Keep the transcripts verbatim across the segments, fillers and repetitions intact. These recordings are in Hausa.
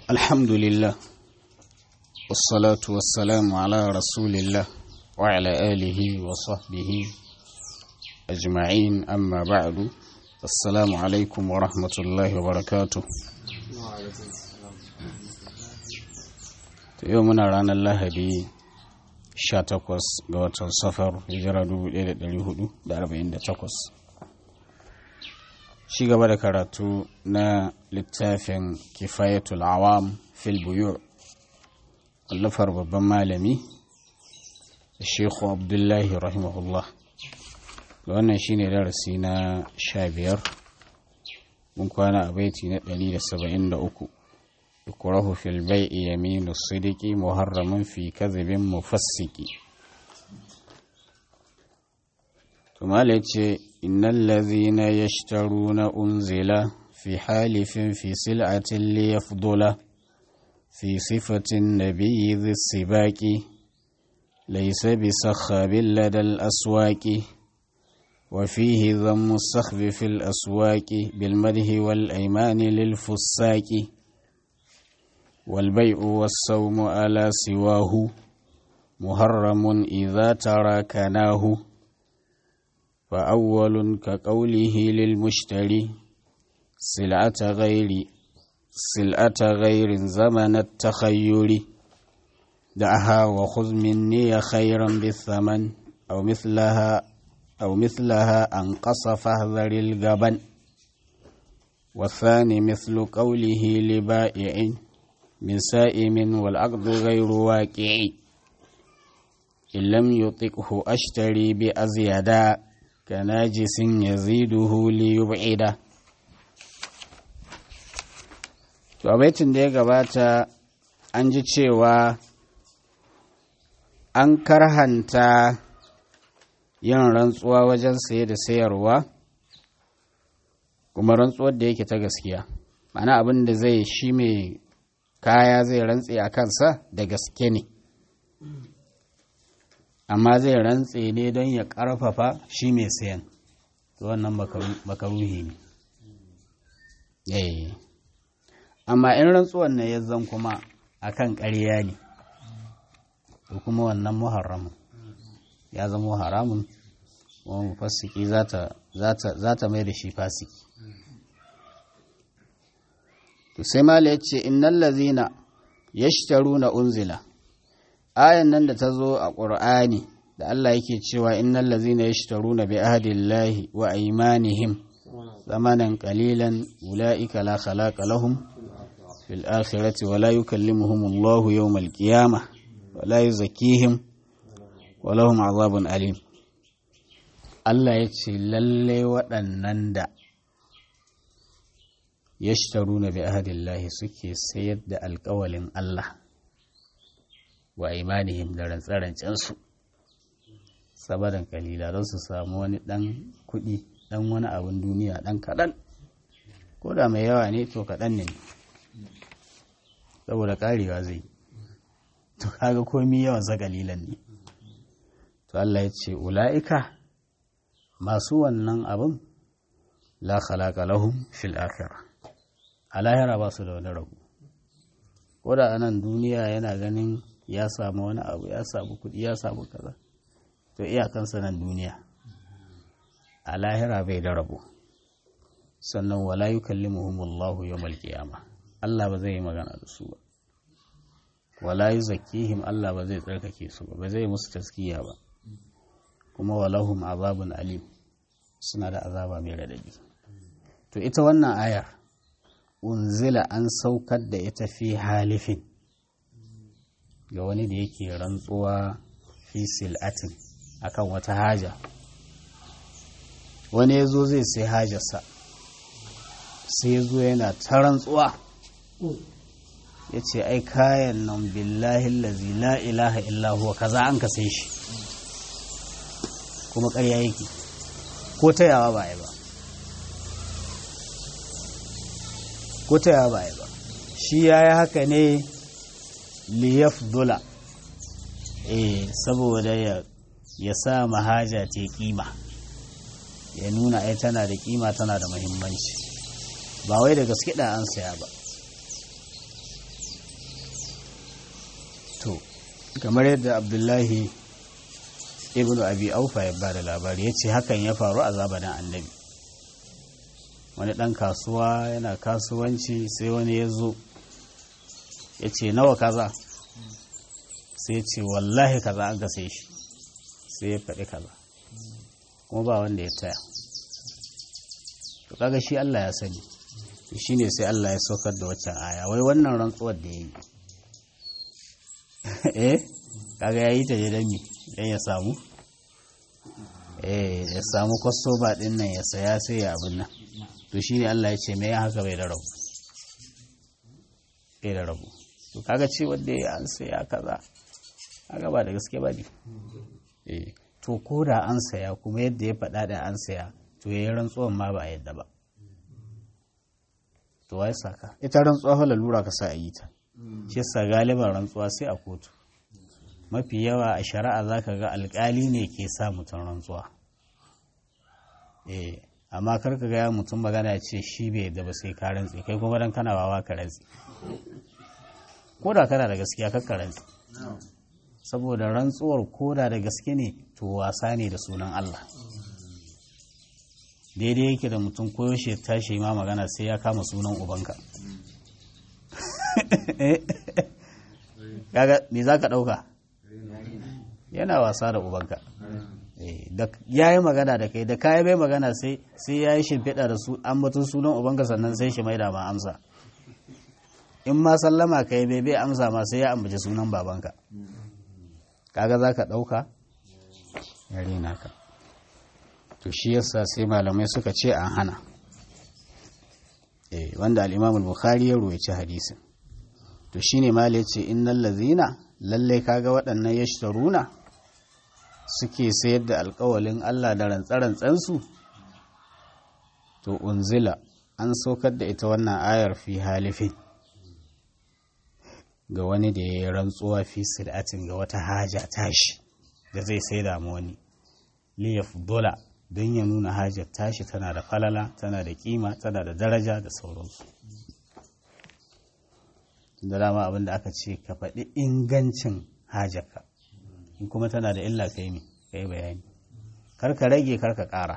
الحمد لله والصلاة والسلام على رسول الله وعلى آله وصحبه أجمعين أما بعد السلام عليكم ورحمة الله وبركاته يومنا رانا الله دي شاتكوس غواتن سفر هجرة دو ليلة دليهدو داربين دا تكوس shi gaba da karatu na littafin kifayatul awam fil buyu' allafar babban malami Sheikhu Abdullahi rahimahullah wannan shine darasi na sha biyar mun kwana a baiti na ɗari da saba'in da uku yukrahu fil bai'i yaminu sidiki muharramun fi kadhibin mufassiki to malai ce innal ladhina yashtaruna unzila fi halifin fi sil'atin liyafdula fi sifatin nabiyyi dhis sibaqi laysa bisakhabin ladal aswaqi wa fihi dhammu sakhbi fil aswaqi bil madhi wal aymani lil fusaqi wal bay'u was sawmu ala siwahu muharramun idha tarakanahu فأول كقوله للمشتري سلعة غير سلعة غير زمن التخير دعها وخذ مني خيرا بالثمن أو مثلها أو مثلها أنقص فاحذر الجبن والثاني مثل قوله لبائع من سائم والعقد غير واقع إن لم يطقه أشتري بأزيدا كناجس يزيده ليبعده to a baitin da ya gabata an ji cewa an karhanta yin rantsuwa wajen saye da sayarwa kuma rantsuwar da yake ta gaskiya ma'ana abin da zai shi mai kaya zai rantse a kansa da gaske ne amma zai rantse ne don ya ƙarfafa shi mai sayan to wannan makaruhi ne eh amma in rantsuwan ne ya zan kuma akan ƙarya ne to kuma wannan muharramun ya zama haramun kuma mufassiki zata zata zata mai da shi fasiki to sai mala yace innal ladzina yashtaruna unzila ayan nan da ta zo a ƙur'ani da Allah yake cewa innal ladzina yashtaruna bi ahdillahi wa aymanihim zamanan qalilan ulaika la khalaqa lahum fil akhirati wa la yukallimuhum Allahu yawmal qiyamah wa la yuzakkihim wa lahum azabun alim Allah ya ce lalle waɗannan da yashtaruna bi ahdillahi suke sayar da alƙawalin Allah wa imanihim da rantsarancensu sabadan kalila don su samu wani ɗan kuɗi ɗan wani abin duniya ɗan kaɗan ko da mai yawa ne to kaɗan ne saboda ƙarewa zai to kaga komi yawan sa kalilan ne to Allah ya ce ula'ika masu wannan abin la khalaqa lahum fil akhirah a lahira ba su da wani rabu ko da anan duniya yana ganin ya samu wani abu ya samu kudi ya samu kaza to iyakansa nan duniya a lahira bai da rabo sannan wala yukallimuhumullahu yawmal qiyamah Allah ba zai yi magana da su ba wala yuzakkihim Allah ba zai tsarkake su ba ba zai musu taskiya ba kuma walahum azabun alim suna da azaba mai radadi to ita wannan ayar unzila an saukar da ita fi halifin ga wani da yake rantsuwa fi sil'atin akan wata haja wani ya zo zai sai hajarsa sai ya zo yana ta rantsuwa ya ce ai kayan nan billahi lazi la ilaha illahu kaza an ka sai shi kuma ƙarya yake ko tayawa ba ya ba ko tayawa ba ya ba shi ya yi haka ne liyafdula eh saboda ya ya sa mahaja ta kima ya nuna ai tana da kima tana da muhimmanci ba wai da gaske da an saya ba to kamar yadda Abdullahi ibn Abi Aufa ya bada labari, ya ce hakan ya faru a zamanin annabi. Wani ɗan kasuwa yana kasuwanci sai wani ya zo ya ce nawa kaza, sai ce wallahi kaza an gase shi, sai ya faɗi kaza kuma ba wanda ya taya. To kaga shi Allah ya sani, shi ne sai Allah ya saukar da waccan aya, wai wannan rantsuwar da ya yi eh kaga ya yi ta je dami don ya samu eh ya samu kwaso ba ɗin nan ya saya sai ya abin nan. To shi ne Allah ya ce mai haka bai da rabu, bai da rabu. To kaga ce wanda ya an saya kaza kaga ba da gaske ba ne. Eh to ko da an saya kuma yadda ya faɗa da an saya, to yayi rantsuwan ma ba a yadda ba. To wai saka ita rantsuwa fa lalura ka sa a yi ta, shi yasa galiban rantsuwa sai a kotu. Mafi yawa a shari'a zaka ga alƙali ne ke sa mutum rantsuwa. Eh amma kar ka ga mutum magana ya ce shi bai yadda ba sai ka rantsi, kai kuma dan kana wawa ka rantsi. Ko da kana da gaskiya kar ka rantsi, saboda rantsuwar koda da gaske ne to wasa ne da sunan Allah. Daidai yake da mutum koyaushe tashi ma magana sai ya kama sunan ubanka. Kaga me za ka ɗauka? Yana wasa da ubanka. Ya yi magana da kai, da kayi bai magana sai ya yi shimfiɗa da su ambatun sunan ubanka, sannan sai shi mai da ma amsa. In ma sallama kai bai bai amsa ma sai ya ambaci sunan babanka. Kaga za ka ɗauka? Yare naka. To shi yasa sai malamai suka ce an hana. Eh wanda al-Imam al-Bukhari ya ruwaici hadisin. To shine mala yace innal ladzina lalle kaga waɗannan yashtaruna suke sayar da alƙawalin Allah da rantsarantsan su, to unzila an saukar da ita wannan ayar fi halifin ga wani da ya rantsuwa fi sidatin ga wata haja tashi da zai sai da mu wani liyafdula, don ya nuna hajar tashi tana da falala, tana da kima, tana da daraja da sauransu. Da dama abinda aka ce ka faɗi ingancin hajarka, in kuma tana da illa kai mi kai bayani, karka rage karka ƙara.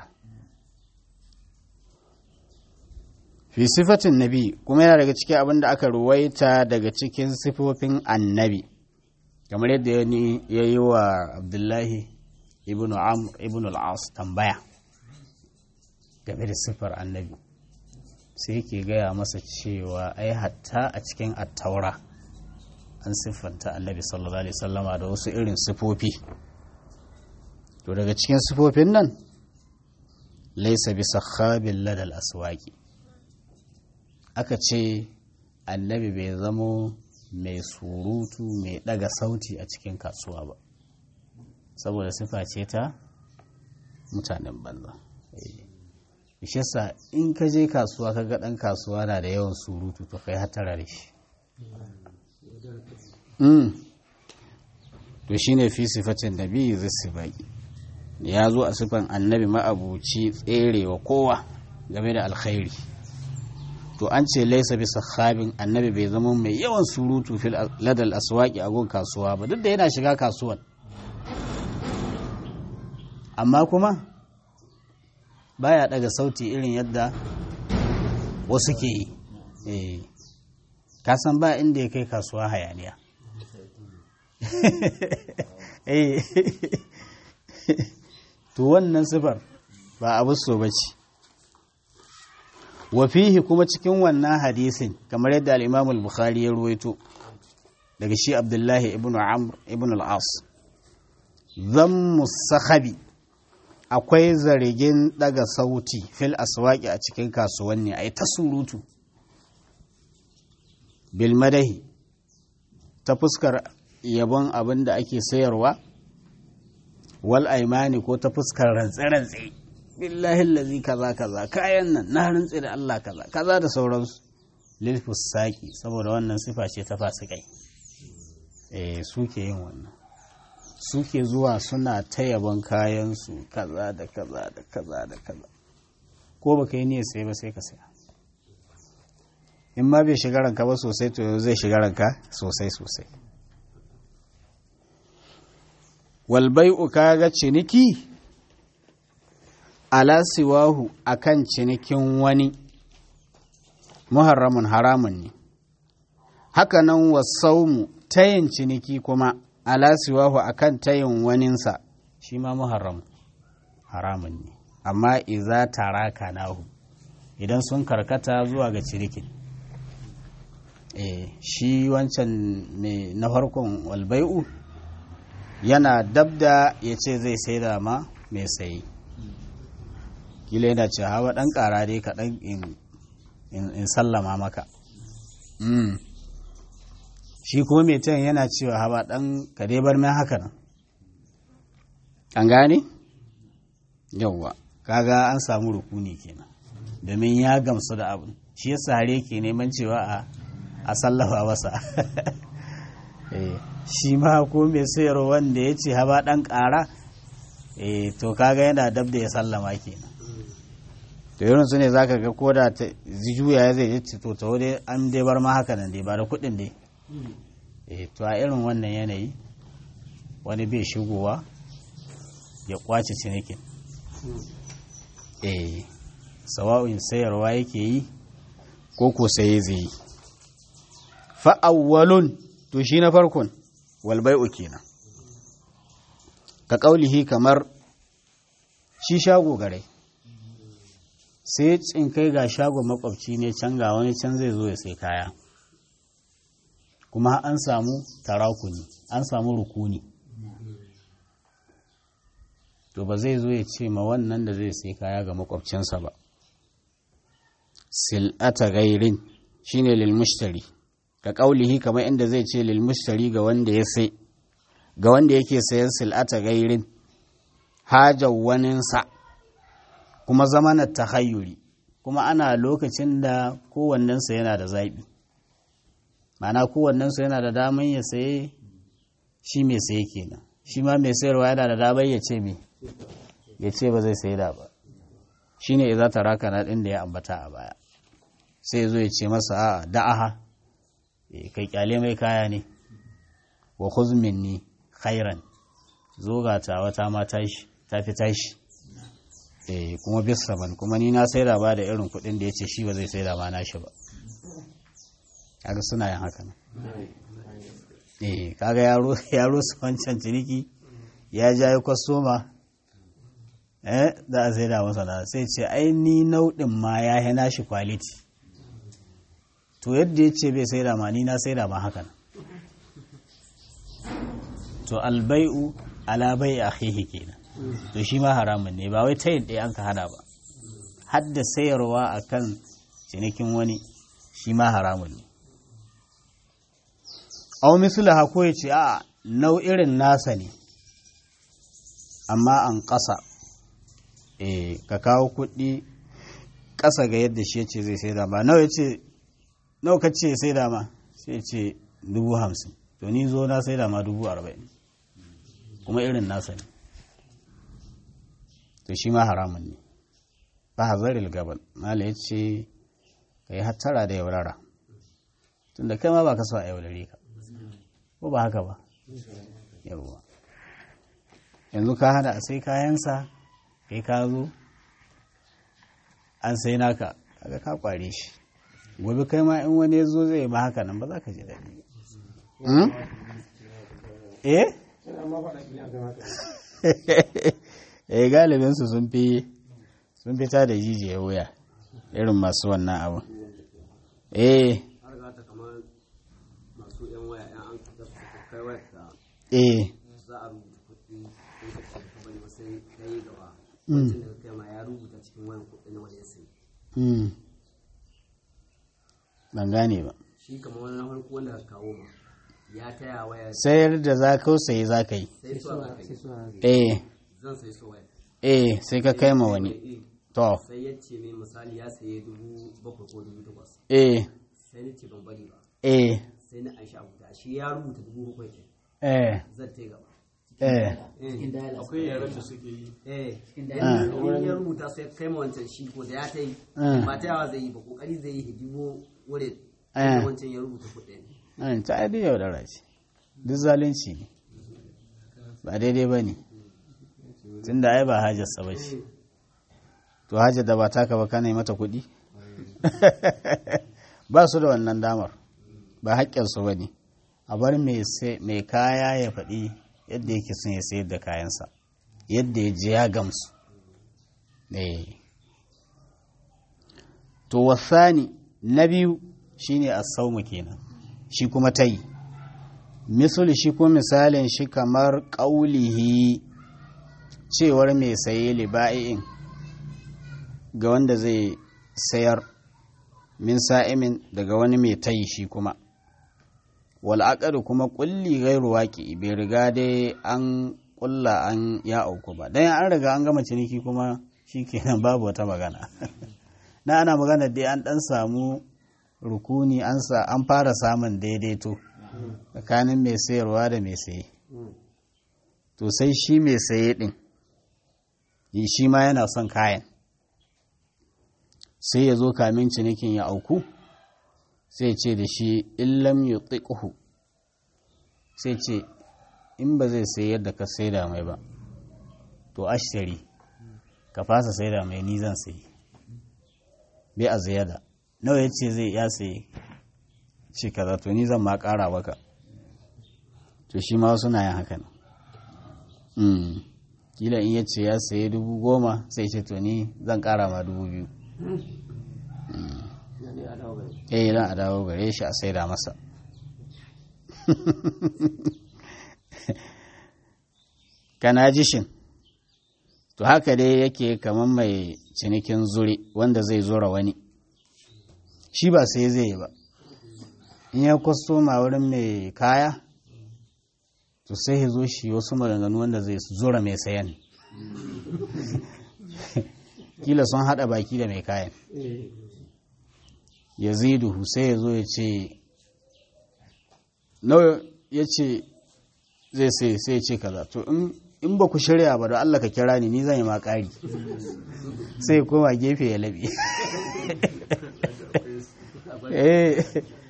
Fi sifatin nabi kuma yana daga cikin abinda aka ruwaita daga cikin sifofin annabi, kamar yadda ya yi wa Abdullahi ibn Amr ibn al-As tambaya game da siffar annabi, sai yake gaya masa cewa ai hatta a cikin attaura an siffanta annabi sallallahu alaihi wasallama da wasu irin sifofi. To daga cikin sifofin nan laysa bi sakhabil ladal aswaqi, aka ce annabi bai zamo mai surutu mai daga sauti a cikin kasuwa ba, saboda sifa ce ta mutanen banza. Shi yasa in ka je kasuwa ka ga ɗan kasuwa na da yawan surutu, to kai hatara da shi. To shi ne fi sifatin nabi zai sibaki, ya zo a sifan annabi ma'abuci tserewa kowa game da alkhairi. To an ce laisa bi sahabin, annabi bai zama mai yawan surutu fil ladal aswaqi a gun kasuwa ba, duk da yana shiga kasuwan, amma kuma baya daga sauti irin yadda wasu ke yi. Eh kasan ba inda ya kai kasuwa hayaniya. Eh to wannan sifar ba abu so bace. Wa fihi kuma cikin wannan hadisin, kamar yadda al-Imam al-Bukhari ya ruwaito daga shi Abdullahi ibn Amr ibn al-As, zammu sakhabi, akwai zargin daga sauti fil aswaqi a cikin kasuwanni, ai ta surutu, bil madahi ta fuskar yabon abin da ake sayarwa, wal aimani ko ta fuskar rantsi-rantsi, billahi allazi kaza kaza, kayan nan na rantsi da Allah kaza kaza da sauransu, lil fusaqi, saboda wannan sifa ce ta fasikai. Eh suke yin wannan, suke zuwa suna ta yabon kayansu kaza da kaza da kaza da kaza, ko baka yi niyyar sai ba sai ka saya. In ma bai shiga ranka ba sosai, to zai shiga ranka sosai sosai. walbai'u kaga ciniki ala siwahu akan cinikin wani muharramun haramun ne haka nan wasaumu tayin ciniki kuma ala siwahu akan tayin waninsa shi ma muharram haramun ne amma iza taraka nahu idan sun karkata zuwa ga cinikin eh shi wancan mai na farkon walbai'u yana dabda ya ce zai sai da ma mai sayi kila yana ce hawa ɗan ƙara dai kaɗan in sallama maka mm. shi kuma mai can yana cewa hawa ɗan ka dai bar mai haka nan an gane yauwa kaga an samu rukuni kenan domin ya gamsu da abu shi yasa hare ke neman cewa a a sallafa masa shi ma ko mai sayarwa wanda ya ce haba ɗan ƙara to kaga yana dab da ya sallama kenan to irin su ne za ka ga koda ta juya ya zai ce to taho dai an dai bar ma haka nan dai ba da kuɗin dai to a irin wannan yanayi wani bai shigowa ya kwace cinikin eh sawa'un sayarwa yake yi ko ko saye zai yi fa'awwalun to shi na farkon walbai'u kenan ka ƙaulihi kamar shi shago gare sai tsinkai ga shago makwabci ne can ga wani can zai zo ya sai kaya kuma an samu tarakuni an samu rukuni to ba zai zo ya ce ma wannan da zai sai kaya ga makwabcinsa ba sil'ata gairin shine lil mushtari ka kaulihi kamar inda zai ce lil mushtari ga wanda ya sai ga wanda yake sayan sil'ata gairin hajar waninsa kuma zamanar tahayyuri kuma ana lokacin da kowannensa yana da zaɓi ma'ana kowannensa yana da damar ya saye shi mai saye kenan shi ma mai sayarwa yana da damar ya ce me ya ce ba zai sayi da ba shi ne za ta raka na ɗin da ya ambata a baya sai zo ya ce masa a da'aha kai kyale mai kaya ne wa huzmin ni khairan zo ga ta wata ma tashi ta fi tashi kuma bis saman kuma ni na saida ba da irin kuɗin da ya ce shi ba zai saida ma nashi ba kaga suna yin haka nan eh kaga yaro yaro su wancan ciniki ya jayi kwastoma eh za a saida masa na sai ce ai ni nau'in ma ya yi nashi quality to yadda ya ce bai saida ma ni na saida ma haka nan to albai'u ala bai'i akhihi kenan to shi ma haramun ne ba wai tayin ɗaya an ka hada ba hadda sayarwa akan cinikin wani shi ma haramun ne aw mislaha ko ya ce a nau'irin nasa ne amma an ƙasa eh ka kawo kuɗi ƙasa ga yadda shi ya ce zai sai da ba nawa ya ce nawa ka ce sai da ma sai ya ce dubu hamsin to ni zo na sai da ma dubu arba'in kuma irin nasa ne to shi ma haramun ne ba hazaril gabal mala ya ce ka yi hattara da yaurara tunda kai ma ba ka so a yaurare ka ko ba haka ba yawwa yanzu ka hada a sai kayansa kai ka zo an sai naka kaga ka kware shi gobe kai ma in wani ya zo zai ba haka nan ba za ka ji daɗi eh eh galibinsu sun fi sun fita da jijiyar wuya irin masu wannan abu eh eh za a rubuta kuɗi in ka ce ka bari sai kai gaba wancan da kai ma ya rubuta cikin wani kuɗi na wani sai ban gane ba shi kamar wani na farko wanda ka kawo ma ya taya waya sayar da za ka sayi za ka yi sai su aka kai eh zan sai su waya eh sai ka kai ma wani to sai ya ce mai misali ya saye dubu bakwai ko dubu takwas eh sai ni ce ban bari ba eh sai na aisha abuta shi ya rubuta dubu bakwai ke eh zan ta gaba eh akwai yaran da suke yi eh in Ah. ya rubuta sai kai ma wancan shi ko da ya ta yi Ah. ba ta yawa zai yi ba kokari zai yi hidibo wurin Ah. da wancan ya rubuta kuɗi an ta ai yaudara ce duk zalunci ne ba daidai ba ne tun da ai ba hajarsa ba ce to hajar da ba taka ba kana yi mata kuɗi ba su da wannan damar ba haƙƙinsu ba ne a bar mai kaya ya faɗi yadda yake son ya sayar da kayansa yadda ya ji ya gamsu to wasani na biyu shine as-sawmu kenan shi kuma tayi misali shi ko misalin shi kamar ƙaulihi cewar mai saye liba'in ga wanda zai sayar min sa'imin daga wani mai tayi shi kuma wal'aƙari kuma ƙulli gairu waƙi bai riga dai an ƙulla an ya auku ba dan an riga an gama ciniki kuma shi kenan babu wata magana na ana magana dai an ɗan samu rukuni an fara samun daidaito tsakanin mai sayarwa da mai saye to sai shi mai saye ɗin shi ma yana son kayan sai ya zo kamin cinikin ya auku sai ce da shi illam yutiqhu sai ce in ba zai sayar da ka saida mai ba to ashtari ka fasa saida mai ni zan sayi bai a ziyada nawa yace zai ya sayi ce kaza to ni zan ma ƙara baka to shi ma wasu na yin haka nan kila in yace ya sayi dubu goma sai ce to ni zan ƙara ma dubu biyu eh ran a dawo gare shi a saida masa kana jishin to haka dai yake kamar mai cinikin zuri wanda zai zura wani shi ba sai zai yi ba in ya kwastoma wurin mai kaya to sai ya zo shi wasu maganganu wanda zai zura mai sayan kila sun hada baki da mai kayan ya ziduhu sai ya zo ya ce nawa ya ce zai sai sai ya ce kaza to in ba ku shirya ba da Allah ka kira ni ni zan yi ma ƙari sai koma gefe ya labe eh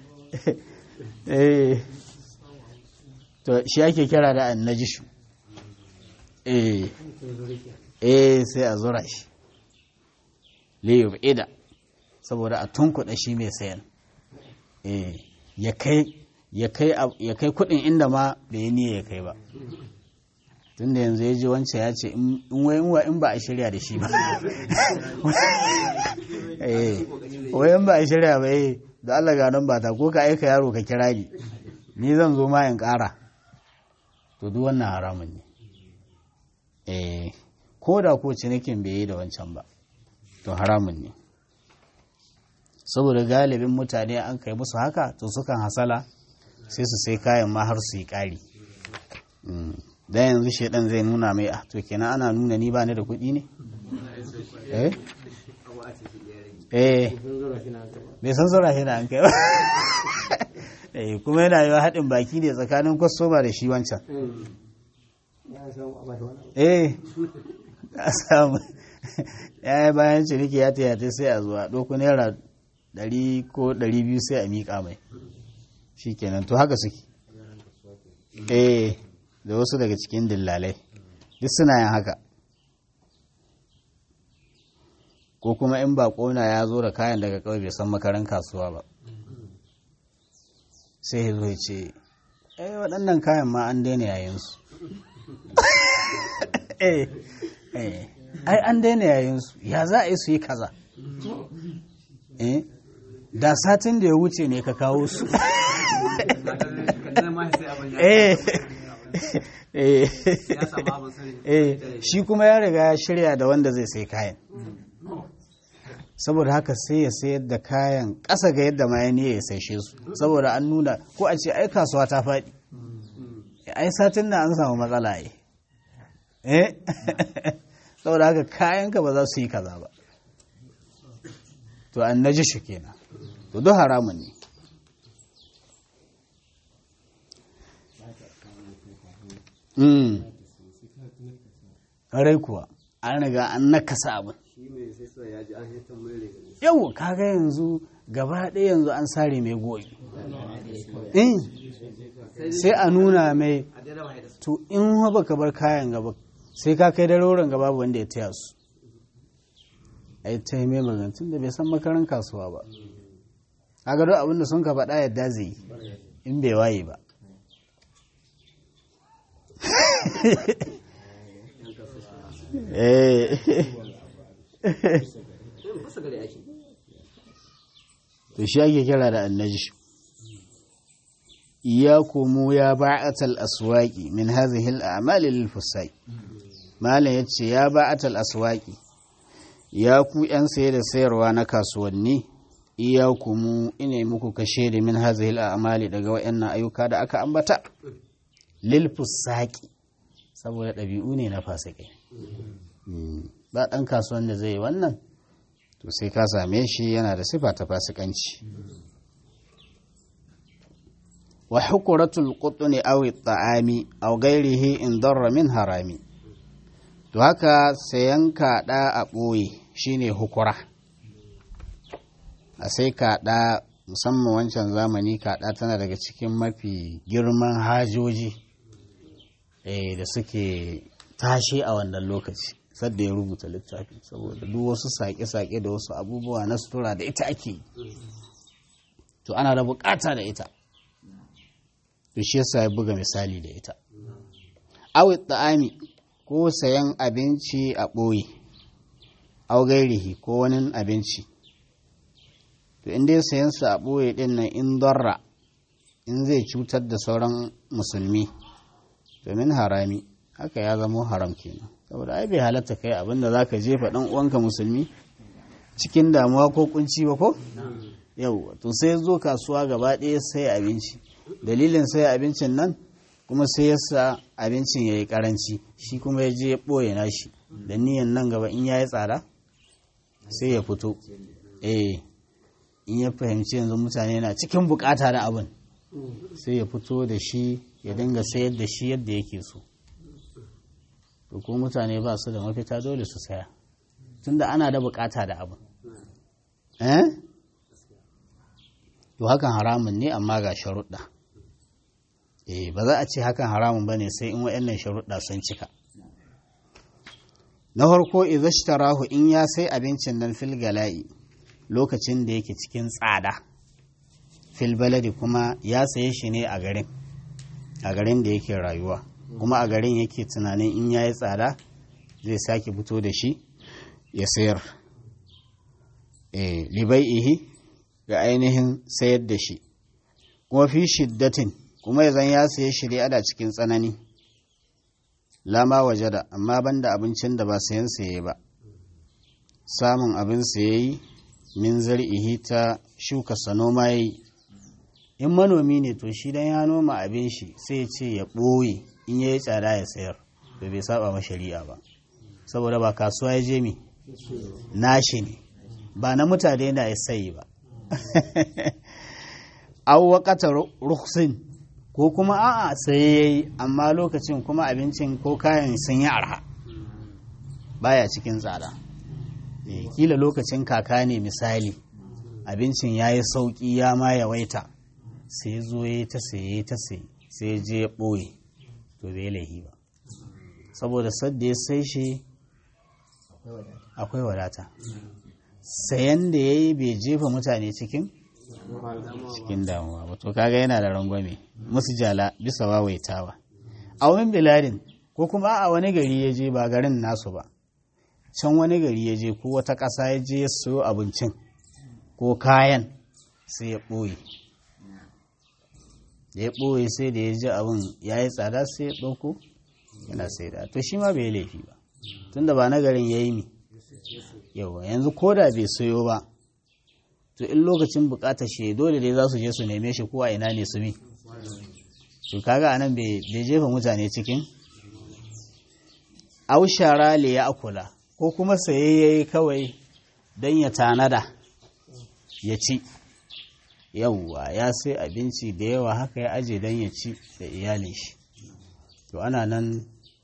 eh to shi ake kira da annajishu eh eh sai a zura shi liyub ida saboda a tunkuɗa shi mai sayan eh ya kai ya kai ya kai kuɗin inda ma bai yi niyya ya kai ba tunda yanzu ya ji wancan ya ce in wai in ba a shirya da shi ba eh wai in ba a shirya ba eh da Allah ga nan ba ta ko ka aika yaro ka kira ni ni zan zo ma in ƙara to duk wannan haramun ne eh ko da ko cinikin bai yi da wancan ba to haramun ne saboda galibin mutane an kai musu haka to sukan hasala sai su sai kayan ma har su yi ƙari da yanzu shaidan zai nuna mai ah to kenan ana nuna ni ba ni da kuɗi ne eh eh bai san zura shi na an kai ba eh kuma yana yi haɗin baki ne tsakanin kwastoma da shi wancan eh a samu ya yi bayan ciniki ya tayata sai a zuwa ɗauku naira ɗari ko ɗari biyu sai a miƙa mai shi kenan to haka suke eh da wasu daga cikin dillalai duk suna yin haka ko kuma in ba ƙona ya zo da kayan daga kawai bai san makaran kasuwa ba sai ya zo ya ce eh waɗannan kayan ma an daina yayinsu eh eh ai an daina yayinsu ya za a yi su yi kaza eh da satin da ya wuce ne ka kawo su eh eh shi kuma ya riga ya shirya da wanda zai sai kayan saboda haka sai ya sayar da kayan ƙasa ga yadda ma ya niyya ya saishe su saboda an nuna ko a ce ai kasuwa ta faɗi ai satin da an samu matsala ai eh saboda haka kayanka ba za su yi kaza ba to an naji shi kenan to duk haramun ne mm ƙarai kuwa an riga an nakasa abin yau kaga yanzu gaba ɗaya yanzu an sare mai goyi eh sai a nuna mai to in ba ka bar kayan gaba sai ka kai daroren gaba wanda ya taya su a yi ta yi mai magantun da bai san makaran kasuwa ba a gado abinda sun ka faɗa yadda zai yi in bai waye ba to shi ake kira da annaji iyakumu ya ba'atal aswaqi min hadhihi al-a'mal lil-fusai malam yace ya ba'atal aswaqi ya ku yan saye da sayarwa na kasuwanni iyakumu ina muku kashe da min hadhihi al-a'mal daga wayannan ayyuka da aka ambata lil-fusaqi saboda dabi'u ne na fasike ba dan kasuwan da zai wannan to sai ka same shi yana da sifa ta fasikanci wa hukuratul qutni aw at-ta'ami aw ghayrihi in darra min harami to haka sayan kaɗa a ɓoye shine hukura a sai kaɗa musamman wancan zamani kaɗa tana daga cikin mafi girman hajoji eh da suke tashi a wannan lokaci sadda ya rubuta littafi saboda duk wasu saƙe-saƙe da wasu abubuwa na sutura da ita ake to ana da buƙata da ita to shi yasa ya buga misali da ita awi ta'ami ko sayan abinci a ɓoye au gairihi ko wani abinci to in dai sayan su a ɓoye ɗin nan in darra in zai cutar da sauran musulmi domin harami haka ya zamo haram kenan saboda ai bai halatta kai abinda zaka jefa dan uwanka musulmi cikin damuwa ko kunci ba ko yau to sai zo kasuwa gaba ɗaya sai abinci dalilin sai abincin nan kuma sai yasa abincin yayi karanci shi kuma ya je ya boye nashi da niyan nan gaba in yayi tsada sai ya fito eh in ya fahimci yanzu mutane na cikin bukata da abin sai ya fito da shi ya dinga sayar da shi yadda yake so to ko mutane ba su da mafita dole su saya tunda ana da bukata da abin eh to hakan haramun ne amma ga sharuɗa eh ba za a ce hakan haramun bane sai in wayannan sharuɗa sun cika na farko idhashtarahu in ya sai abincin nan fil gala'i lokacin da yake cikin tsada fil baladi kuma ya saye shi ne a garin a garin da yake rayuwa kuma a garin yake tunanin in yayi tsada zai sake fito da shi ya sayar eh libai'ihi ga ainihin sayar da shi kuma fi shiddatin kuma yanzu ya saye shi dai ada cikin tsanani lama wajada amma banda abincin da ba sayan saye ba samun abin saye min zar'ihi ta shuka sanoma yayi in manomi ne to shi dan ya noma abin shi sai ya ce ya ɓoye in ya yi tsada ya sayar da bai saba ma shari'a ba saboda ba kasuwa ya je mi nashi ne ba na mutane na ya sayi ba aw waqata rukhsin ko kuma a'a sai yayi amma lokacin kuma abincin ko kayan sun yi arha baya cikin tsada eh kila lokacin kaka ne misali abincin yayi sauki ya ma yawaita sai zo yayi ta saye ta sai sai je ya boye to bai laihi ba saboda sadda ya sai shi akwai wadata sayan da yayi bai jefa mutane cikin cikin damuwa ba to kaga yana da rangwame musu jala bisa wawaitawa a wani biladin ko kuma a wani gari ya je ba garin nasu ba can wani gari ya je ko wata ƙasa ya je ya siyo abincin ko kayan sai ya ɓoye da ya ɓoye sai da ya ji abin ya yi tsada sai ya ɗauko yana sai da to shi ma bai laifi ba tunda ba na garin ya yi mi yawa yanzu ko da bai sayo ba to in lokacin bukatar shi dole dai za su je su neme shi ko a ina ne su mi to kaga anan bai jefa mutane cikin aushara le ya akula ko kuma saye yayi kawai dan ya tanada ya ci yawwa ya sai abinci da yawa haka ya aje dan ya ci da iyalin shi to ana nan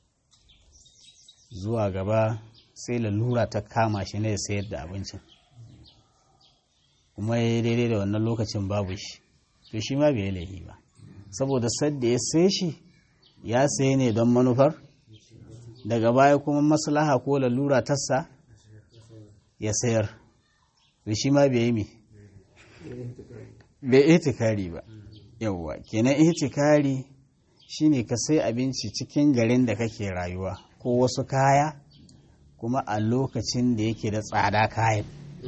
zuwa gaba sai lalura ta kama shi ne ya sayar da abincin kuma ya daidai da wannan lokacin babu shi to shi ma bai laifi ba saboda sadda ya sai shi ya saye ne don manufar daga baya kuma maslaha ko lalura tassa ya sayar to shi ma bai yi mi bai itikari ba yawwa kenan itikari shine ka sai abinci cikin garin da kake rayuwa ko wasu kaya kuma a lokacin da yake da tsada kayan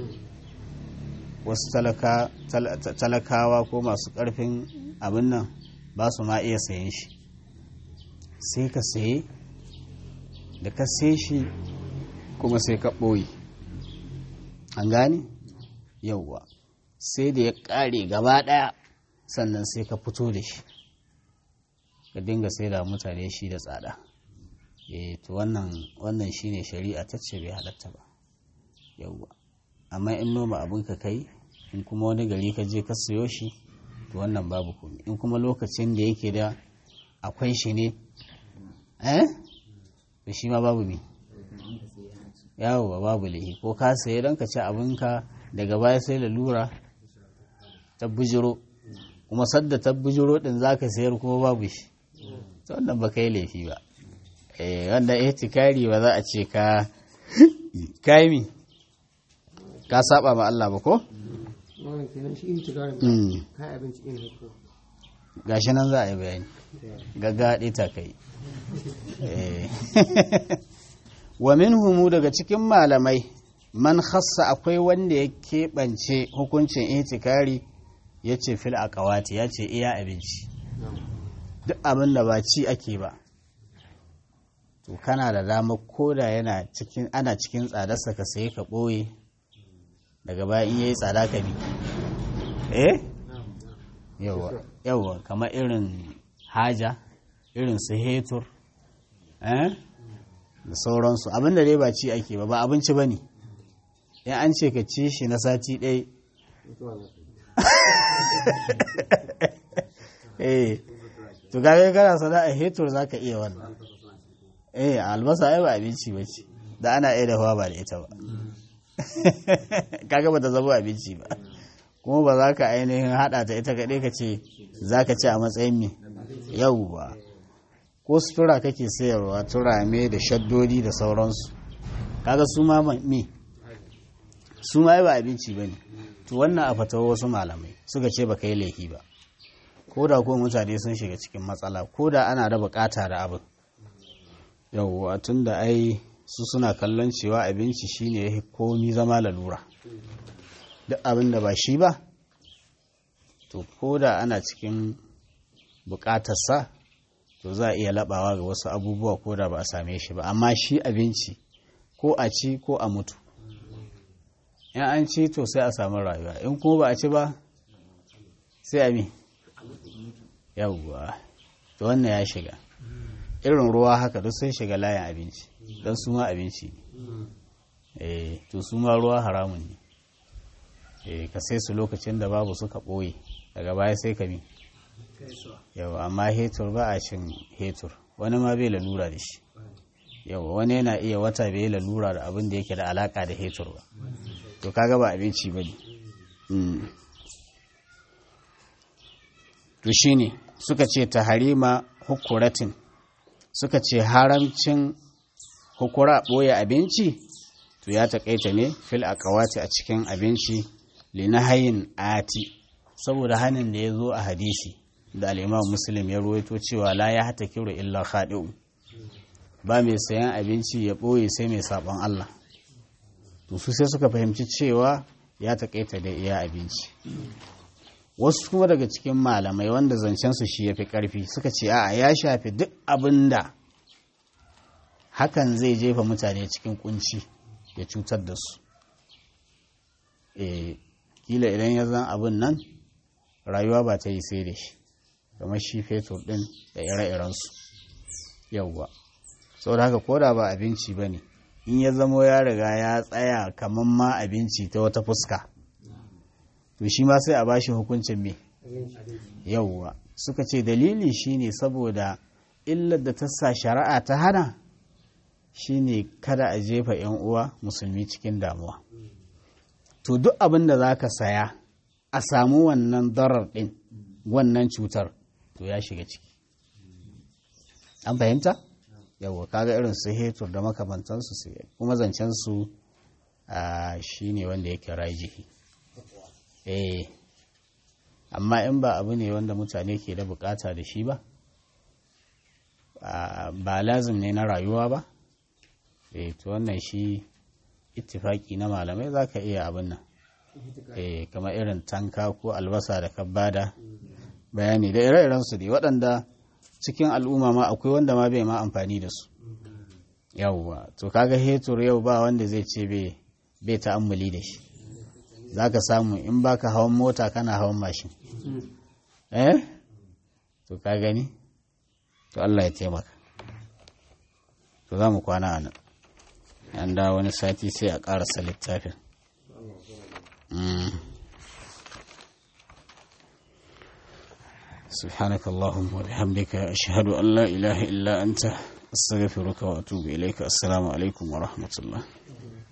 wasu talaka, talakawa ko masu ƙarfin abin nan ba su ma iya sayen shi sai ka saye da ka sai shi kuma sai ka ɓoye an gane yauwa sai da ya ƙare gaba ɗaya sannan sai ka fito da shi ka dinga sai da mutane shi da tsada eh to wannan wannan shine shari'a ta ce bai halatta ba yauwa amma in noma abin ka kai in kuma wani gari ka je ka siyo shi to wannan babu komai in kuma lokacin da yake da akwai shi ne eh to shi ma babu me yawo babu lahi ko ka saye don ka ci abinka daga baya sai lalura ta bujiro kuma sadda ta bujiro din zaka sayar kuma babu shi to wannan ba kai laifi ba eh wanda ihtikari ba za a ce ka kai mi ka saba ma Allah ba ko gashi nan za a yi bayani gaggaɗe ta kai wa minhumu daga cikin malamai man khassa akwai wanda ya keɓance hukuncin itikari ya ce fil aqawati ya ce iya abinci duk abin da ba ci ake ba to kana da damar koda yana cikin ana cikin tsadarsa ka saye ka ɓoye daga baya in yayi tsada ka bi eh yawa yawa kamar irin haja irin su hetur eh da sauransu abinda dai ba ci ake ba ba abinci ba ne in an ce ka ci shi na sati ɗaya eh to kaga kana sana'a hetur zaka iya wannan eh albasa ai ba abinci ba ce da ana iya dafa ba da ita ba kaga ba ta zama abinci ba kuma ba za ka ainihin hada ta ita kaɗai ka ce za ka ci a matsayin mi yauwa ko sutura kake sayarwa turame da shaddodi da sauransu kaga su ma mi su ma ba abinci ba ne to wannan a fatawa wasu malamai suka ce ba ka yi laifi ba ko da ko mutane sun shiga cikin matsala ko da ana da bukata da abin yauwa tun da ai su suna kallon cewa abinci shine ya komi zama lalura duk abin da ba shi ba to ko da ana cikin bukatarsa to za a iya labawa ga wasu abubuwa ko da ba a same shi ba amma shi abinci ko a ci ko a mutu in an ci to sai a samu rayuwa in kuma ba a ci ba sai a mi yawwa to wannan ya shiga irin ruwa haka duk sun shiga layin abinci don su ma abinci ne to su ma ruwa haramun ne eh ka sai su lokacin da babu suka ɓoye daga baya sai ka mi yawa amma hetur ba a cin hetur wani ma bai lalura da shi yawa wani yana iya wata bai lalura da abin da yake da alaka da hetur ba to kaga ba abinci ba ne to shine suka ce ta harima hukuratin suka ce haramcin hukura ɓoye abinci to ya taƙaita ne fil aqawati a cikin abinci linahayin ati saboda hanin da ya zo a hadisi da al'imam muslim ya ruwaito cewa la ya hata kiro illa khadi'u ba mai sayan abinci ya ɓoye sai mai saɓon Allah to su sai suka fahimci cewa ya taƙaita da iya abinci wasu kuma daga cikin malamai wanda zancensu shi ya fi ƙarfi suka ce a ya shafi duk abin da hakan zai jefa mutane cikin kunci ya cutar da su e kila idan ya zan abin nan rayuwa ba ta yi sai da shi kamar shi fetur ɗin da ire-irensu yauwa sau da haka koda ba abinci ba ne in ya zamo ya riga ya tsaya kamar ma abinci ta wata fuska to shi ma sai a bashi hukuncin me yauwa suka ce dalili shine saboda illar da ta sa shari'a ta hana shine kada a jefa yan uwa musulmi cikin damuwa to duk abin da za ka saya a samu wannan darar din wannan cutar to ya shiga ciki an fahimta yawa kaga irin su hetur da makamantansu su kuma zancen su shi ne wanda yake rajihi eh amma in ba abu ne wanda mutane ke da bukata da shi ba ba lazim ne na rayuwa ba eh to wannan shi ittifaki na malamai zaka iya abin nan eh kamar irin tanka ko albasa da kabbada bayani da ire-iren su ne waɗanda cikin al'umma ma akwai wanda ma bai ma amfani da su yawwa to kaga hetur yau ba wanda zai ce bai bai ta'ammuli da shi zaka samu in baka hawan mota kana hawan mashin eh to ka gani to Allah ya taimaka to za mu kwana a nan an da wani sati sai a ƙarasa littafin سبحانك اللهم وبحمدك أشهد أن لا إله إلا أنت أستغفرك وأتوب إليك السلام عليكم ورحمة الله